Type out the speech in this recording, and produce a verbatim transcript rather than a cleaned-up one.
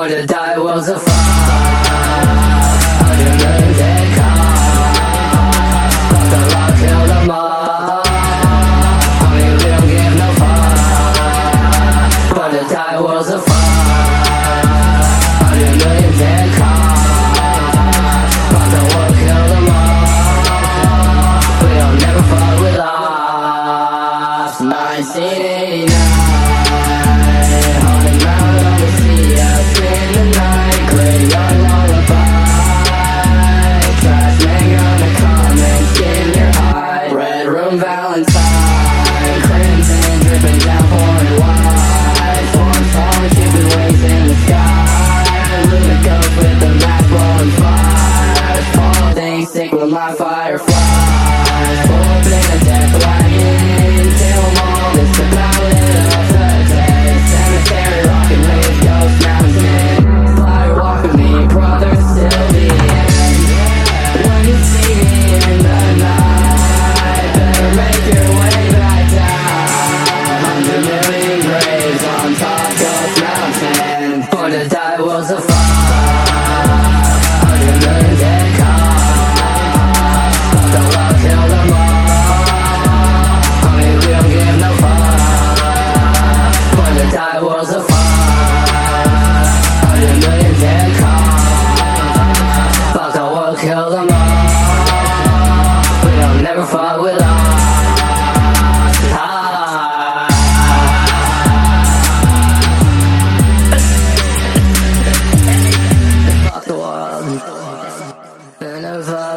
For the die was a fire, a million dead cops, but the law killed them all. I mean, we don't give no fuck. For the die was a fire, a million dead cops, but the war killed them all. We don't never fuck with us. nineteen eighty-nine. Valentine, crimson dripping down, pouring wide. Forms falling, stupid waves in the sky. Lunar ghost with the map blowing fires. Fall things sick with my fireflies. Full of a death wagon, kill them all. It's the ballad of the day. Cemetery rockin' waves, ghost mountain. Fire walk with me, brother, still the end. When you see me in the night, better make your way back down. Hundred million graves on top of mountain. For the die was a fire, hundred million dead cops, but the law killed them all. I mean, we don't give no fuck. For the die was a fire, hundred million dead cops, but the war killed them all. We don't never fuck with us. Fuck the world, and never fuck.